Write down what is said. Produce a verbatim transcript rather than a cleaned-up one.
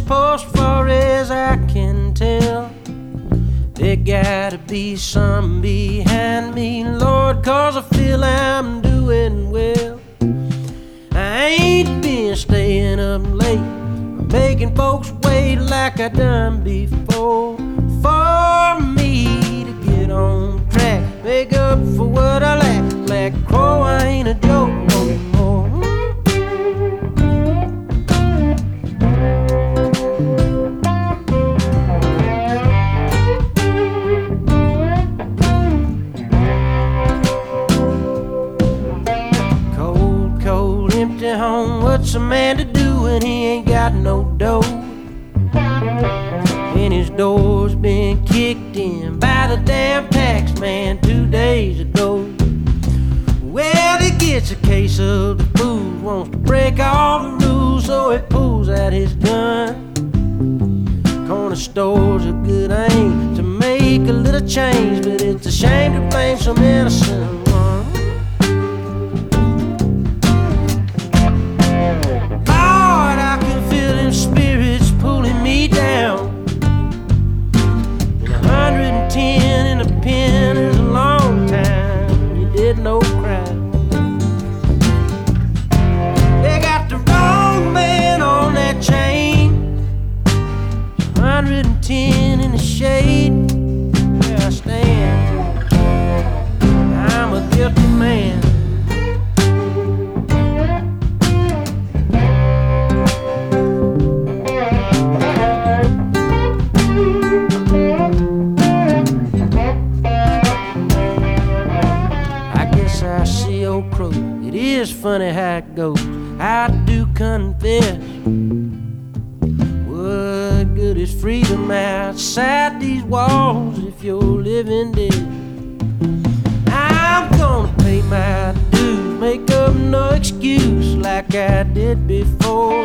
post, far as I can tell. There gotta be some behind me, Lord, 'cause I feel I'm doing well. I ain't been staying up late, making folks wait like I done before. For me to get on track, make up for what I lack. Black Crow, I ain't a joke no more. Cold, cold, empty home. What's a man to do when he ain't got no dough? And his door's been kicked in by the damn tax man two days ago. Well, he gets a case of the booze, wants to break all the rules, so he pulls out his gun. Corner store's a good aim to make a little change, but it's a shame to blame some innocent one. Lord, I can feel them spirits pulling me down. And one hundred ten in a pen is a long time. You did no crime. They got the wrong man on that chain. one hundred ten in the shade where I stand. I'm a guilty man. I see old Crow. It is funny how it goes. I do confess, what good is freedom outside these walls if you're living dead? I'm gonna pay my dues, make up no excuse like I did before.